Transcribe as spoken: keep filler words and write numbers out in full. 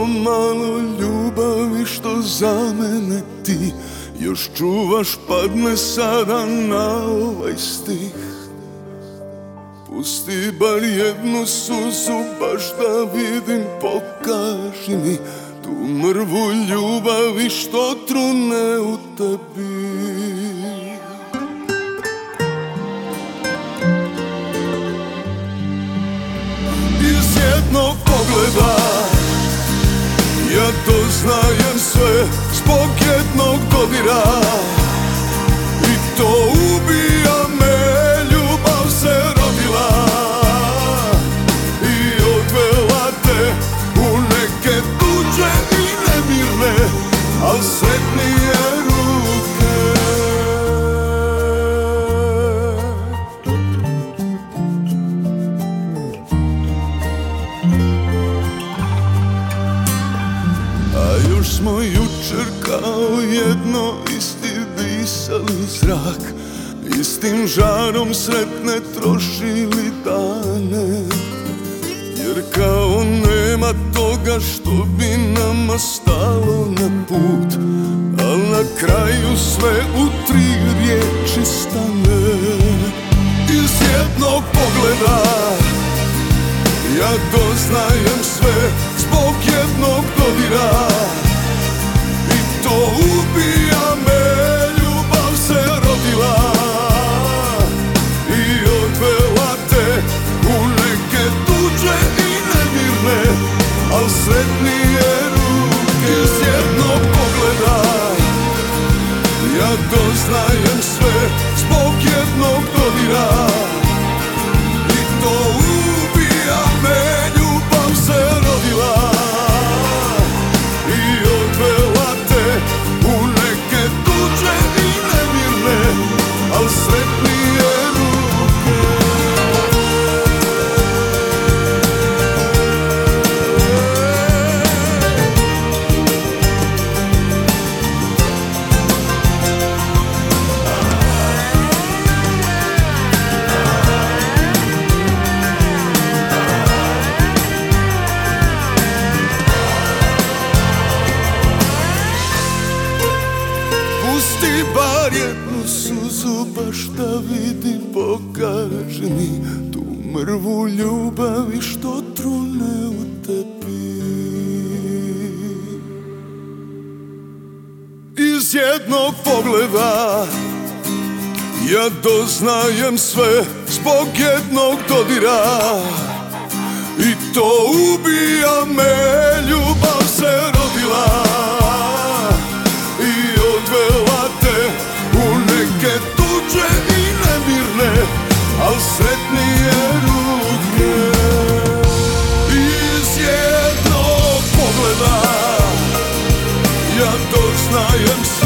malo, malo ljubavi što za mene ti još čuvaš, padne sada na ovaj stih. Pusti bar jednu suzu, baš da vidim, pokaži mi tu mrvu ljubavi što trune u tebi. Iz jednog pogleda ja doznajem sve, zbog jednog dodira, i to ubija me. Ljubav se rodila i odvela te u neke tuđe i nemirne, al sretnije ruke. A još smo jučer kao jedno isti disali zrak, istim žarom sretne trošili dane. Jer kao nema toga što bi nama stalo na put, al na kraju sve u tri riječi stane. Iz jednog pogleda ja doznajem sve, zbog jednog dodira, i to ubija me. Ljubav se rodila i odvela te u neke tuđe i nemirne, al sretnije ruke. Iz jednog pogleda ja doznajem sve, zbog jednog dodira, i to ubija me. Ljubav se rodila i odvela te u neke tuđe i nemirne, al sretnije ruke. Pusti bar jednu suzu, baš da vidim, pokaži mi tu mrvu ljubavi što trune u tebi. Iz jednog pogleda ja doznajem sve, zbog jednog dodira, i to ubija me. Ljubav se rodila i odvela te u neke tuđe i nemirne, al sretnije ruke. Iz jednog pogleda ja doznajem sve,